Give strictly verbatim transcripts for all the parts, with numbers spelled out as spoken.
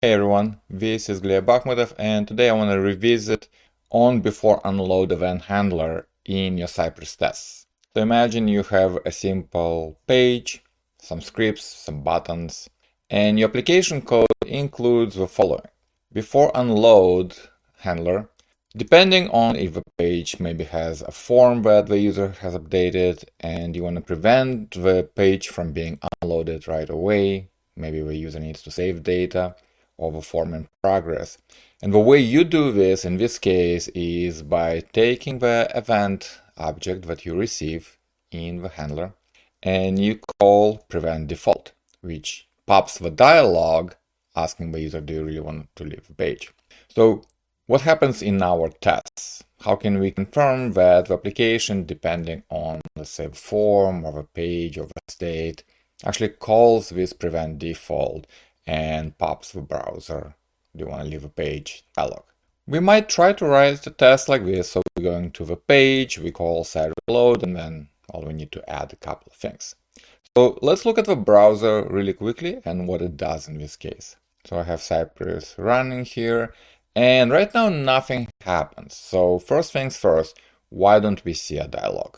Hey everyone, this is Gleb Bakhmutov, and today I want to revisit on before unload event handler in your Cypress tests. So imagine you have a simple page, some scripts, some buttons, and your application code includes the following. Before unload handler, depending on if a page maybe has a form that the user has updated and you want to prevent the page from being unloaded right away, maybe the user needs to save data, of a form in progress. And the way you do this in this case is by taking the event object that you receive in the handler and you call prevent default, which pops the dialog asking the user, do you really want to leave the page? So what happens in our tests? How can we confirm that the application, depending on, let's say, the form or the page or the state, actually calls this prevent default and pops the browser, do you want to leave a page dialog? We might try to write a test like this. So we're going to the page, we call set reload, and then well, we need to add a couple of things. So let's look at the browser really quickly and what it does in this case. So I have Cypress running here, and right now nothing happens. So first things first, why don't we see a dialog?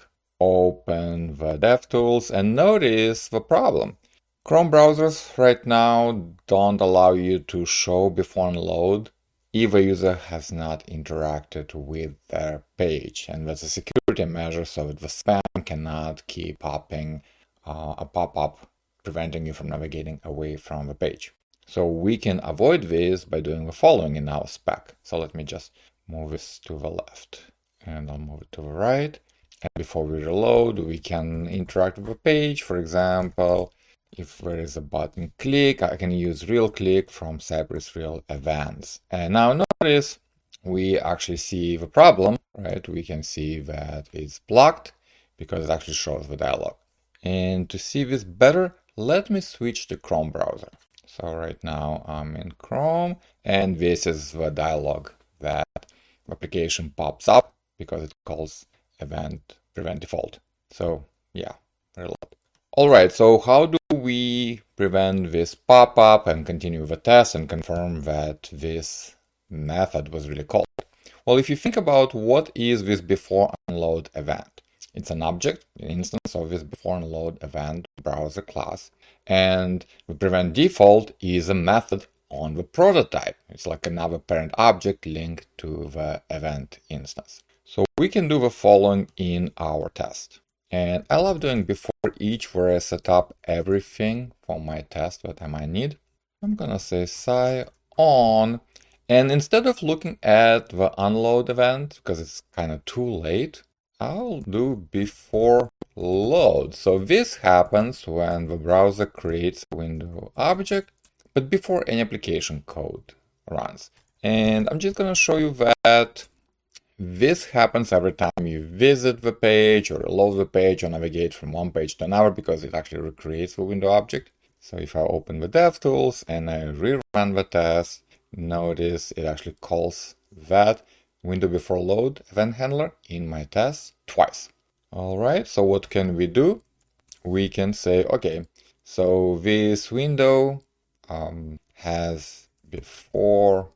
Open the DevTools and notice the problem. Chrome browsers right now don't allow you to show before unload if a user has not interacted with their page. And that's a security measure so that the spam cannot keep popping uh, a pop-up, preventing you from navigating away from the page. So we can avoid this by doing the following in our spec. So let me just move this to the left and I'll move it to the right. And before we reload, we can interact with the page. For example, if there is a button click, I can use real click from Cypress real events. And now notice we actually see the problem, right? We can see that it's blocked because it actually shows the dialog. And to see this better, let me switch to Chrome browser. So right now I'm in Chrome and this is the dialog that the application pops up because it calls event prevent default. So yeah, reload. All right, so how do we prevent this pop-up and continue the test and confirm that this method was really called? Well, if you think about what is this before unload event, it's an object, an instance of this before unload event browser class, and the prevent default is a method on the prototype. It's like another parent object linked to the event instance. So we can do the following in our test. And I love doing before each where I set up everything for my test that I might need. I'm gonna say sci on, and instead of looking at the unload event, because it's kind of too late, I'll do before load. So this happens when the browser creates a window object, but before any application code runs. And I'm just gonna show you that this happens every time you visit the page or load the page or navigate from one page to another because it actually recreates the window object. So if I open the DevTools and I rerun the test, notice it actually calls that window before load event handler in my test twice. All right, so what can we do? We can say, okay, so this window um, has before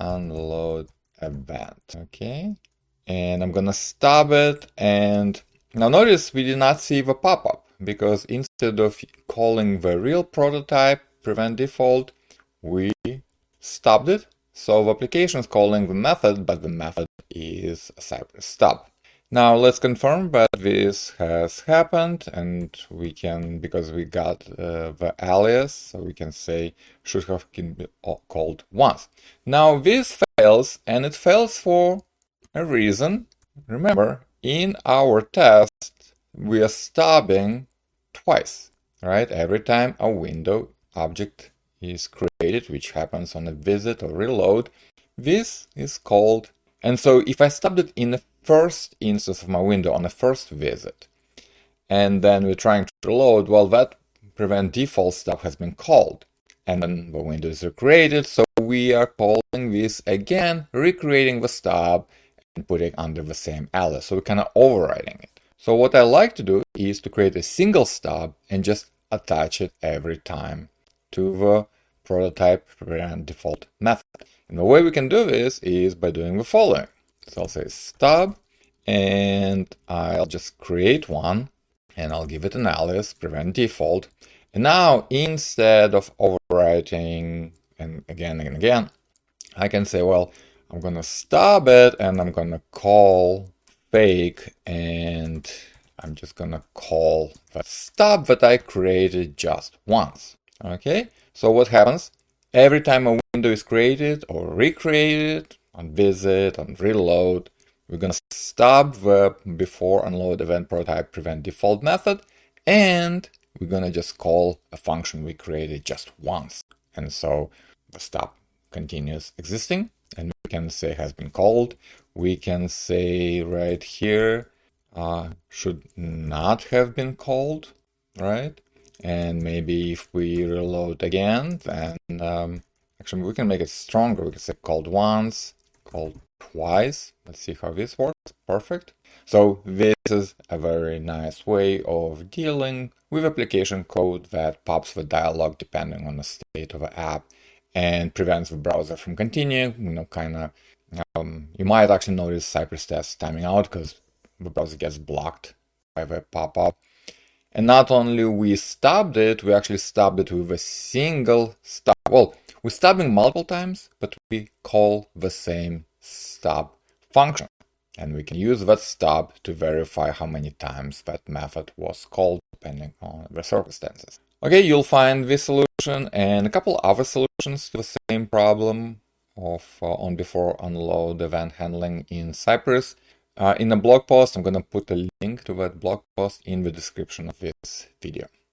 unload event, okay? And I'm gonna stop it, and now notice we did not see the pop-up because instead of calling the real prototype prevent default, we stopped it. So the application is calling the method, but the method is a Cypress stub. Now let's confirm that this has happened, and we can, because we got uh, the alias, so we can say should have been called once. Now this fails, and it fails for a reason. Remember, in our test, we are stubbing twice, right? Every time a window object is created, which happens on a visit or reload, this is called. And so if I stubbed it in the first instance of my window on the first visit, and then we're trying to reload, well, that prevent default stub has been called. And then the window is recreated, so we are calling this again, recreating the stub, and put it under the same alias. So we're kind of overriding it. So what I like to do is to create a single stub and just attach it every time to the prototype prevent default method. And the way we can do this is by doing the following. So I'll say stub, and I'll just create one, and I'll give it an alias, prevent default. And now instead of overwriting and again and again, I can say, well, I'm gonna stub it and I'm gonna call fake, and I'm just gonna call the stub that I created just once. Okay, so what happens? Every time a window is created or recreated on visit, on reload, we're gonna stub the before unload event prototype prevent default method, and we're gonna just call a function we created just once. And so the stub continues existing, and we can say has been called. We can say right here uh, should not have been called, right? And maybe if we reload again, then um, actually we can make it stronger. We can say called once, called twice. Let's see how this works. Perfect. So this is a very nice way of dealing with application code that pops the dialog depending on the state of the app and prevents the browser from continuing. You know, kind of, um, you might actually notice Cypress test timing out because the browser gets blocked by the pop-up. And not only we stubbed it, we actually stubbed it with a single stub. Well, we're stubbing multiple times, but we call the same stub function. And we can use that stub to verify how many times that method was called, depending on the circumstances. Okay, you'll find this solution and a couple other solutions to the same problem of uh, on before unload event handling in Cypress. Uh, in a blog post, I'm going to put a link to that blog post in the description of this video.